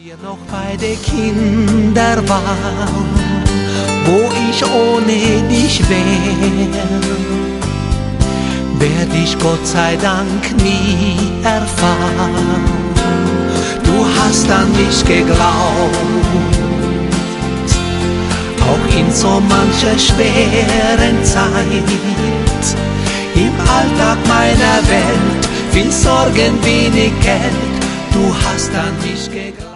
wir noch beide Kinder waren, wo ich ohne dich werd ich Gott sei Dank nie erfahren. Du hast an mich geglaubt, auch in so mancher schweren Zeit. Im Alltag meiner Welt, viel Sorgen, wenig Geld, du hast an mich geglaubt.